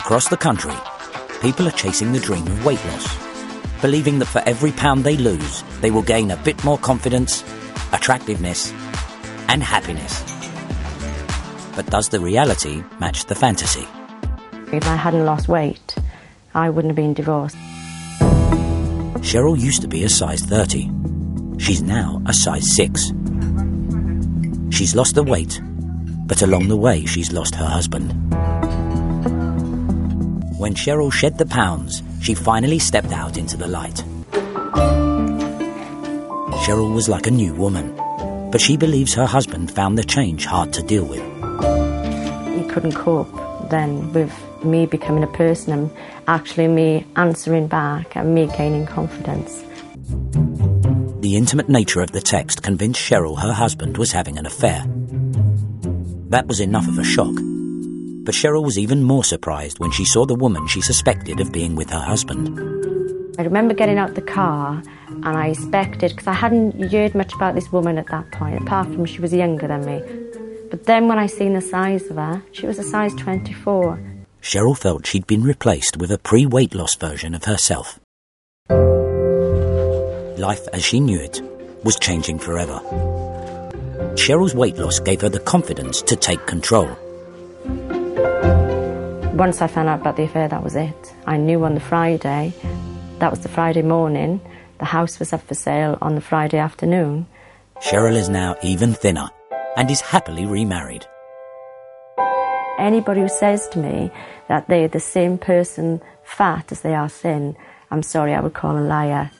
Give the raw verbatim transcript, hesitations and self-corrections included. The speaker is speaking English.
Across the country, people are chasing the dream of weight loss, believing that for every pound they lose, they will gain a bit more confidence, attractiveness, and happiness. But does the reality match the fantasy? If I hadn't lost weight, I wouldn't have been divorced. Cheryl used to be a size thirty. She's now a size six. She's lost the weight, but along the way she's lost her husband. When Cheryl shed the pounds, she finally stepped out into the light. Cheryl was like a new woman, but she believes her husband found the change hard to deal with. He couldn't cope then with me becoming a person and actually me answering back and me gaining confidence. The intimate nature of the text convinced Cheryl her husband was having an affair. That was enough of a shock. But Cheryl was even more surprised when she saw the woman she suspected of being with her husband. I remember getting out the car and I expected, because I hadn't heard much about this woman at that point, apart from she was younger than me. But then when I seen the size of her, she was a size twenty-four. Cheryl felt she'd been replaced with a pre-weight loss version of herself. Life as she knew it was changing forever. Cheryl's weight loss gave her the confidence to take control. Once I found out about the affair, that was it. I knew on the Friday, that was the Friday morning, the house was up for sale on the Friday afternoon. Cheryl is now even thinner and is happily remarried. Anybody who says to me that they're the same person fat as they are thin, I'm sorry, I would call a liar.